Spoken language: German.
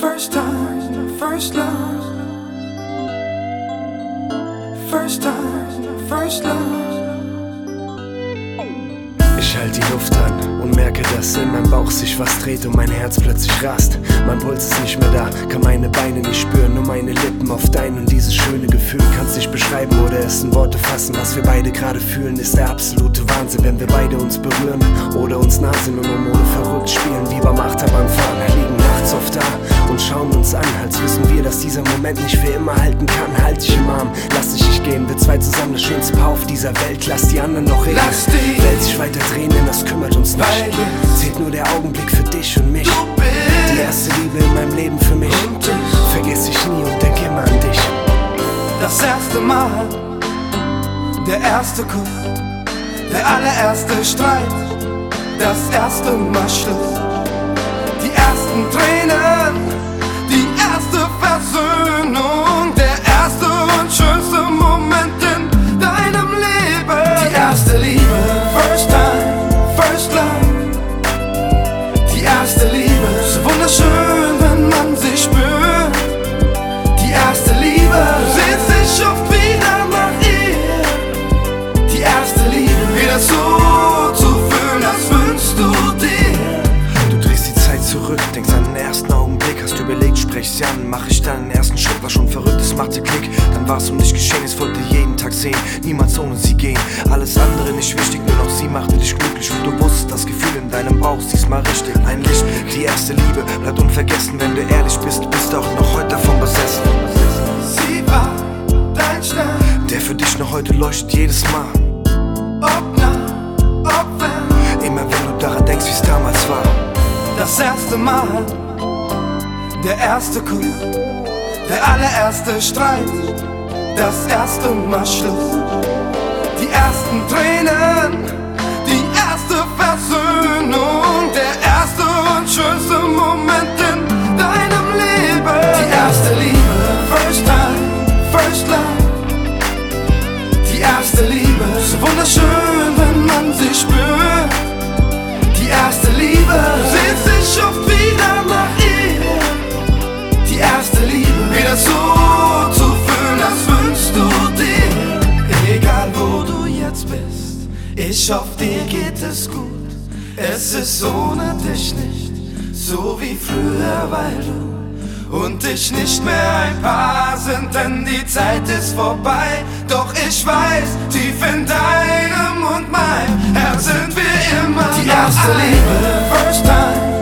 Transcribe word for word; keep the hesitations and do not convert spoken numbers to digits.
First time, first love. First time, first love. Ich halte die Luft an und merke, dass in meinem Bauch sich was dreht und mein Herz plötzlich rast. Mein Puls ist nicht mehr da, kann meine Beine nicht spüren, nur meine Lippen auf dein. Und dieses schöne Gefühl kann's nicht beschreiben oder es in Worte fassen. Was wir beide gerade fühlen, ist der absolute Wahnsinn, wenn wir beide uns berühren oder uns nah sind und Hormone verrückt spielen, wie beim Achterbahnfahren. Wir liegen nachts oft da und schauen uns an, als wissen wir, dass dieser Moment nicht für immer halten kann. Halt dich im Arm, lass dich nicht gehen, wir zwei zusammen das schönste Paar auf dieser Welt. Lass die anderen noch reden, lass die Welt sich weiter drehen, denn das kümmert uns nicht. Zählt nur der Augenblick für dich und mich. Du bist die erste Liebe in meinem Leben für mich. Und ich vergiss dich nie und denk immer an dich. Das erste Mal, der erste Kuss, der allererste Streit, das erste Mal Schluss, die ersten Tränen, die erste Versöhnung, der erste und schönste Moment in deinem Leben. Die erste Liebe, first time, first love. Die erste Liebe, so wunderschön, wenn man sie spürt. Die erste Liebe, sehnt sich oft wieder nach ihr. Die erste Liebe, wieder so zu fühlen, als wünschst du dir. Du drehst die Zeit zurück, denkst an den ersten Augenblick, hast überlegt, sprech sie an, mach ich dann den ersten Schritt, war schon verrückt, es machte Klick. Dann war's um dich geschehen, es wollte jeden Tag sehen, niemals ohne sie gehen. Alles andere nicht wichtig, nur noch sie machte dich glücklich. Und du wusstest, das Gefühl in deinem Bauch, diesmal richtig. Ein Lichtblick, die erste Liebe, bleibt unvergessen, wenn du ehrlich bist, bist auch noch heute davon besessen. Sie war dein Stern, der für dich noch heute leuchtet jedes Mal. ob nah, ob fern. Immer wenn du daran denkst, wie's damals war. Das erste Mal, der erste Kuss, der allererste Streit, das erste Mal Schluss, die ersten Tränen, die erste Versöhnung, der erste und schönste Moment in deinem Leben. Die erste Liebe, first time, first love. Die erste Liebe, so wunderschön, wenn man sie spürt. Die erste Liebe, sehnt sich oft wieder nach ihr. Die erste Liebe, wieder so zu fühlen, als wünschst du dir. Egal wo du jetzt bist, ich hoffe dir geht es gut. Es ist ohne dich nicht so wie früher, weil du und ich nicht mehr ein Paar sind, denn die Zeit ist vorbei. Doch ich weiß, tief in deinem und meinem Herz sind wir immer. Die erste Liebe, first time,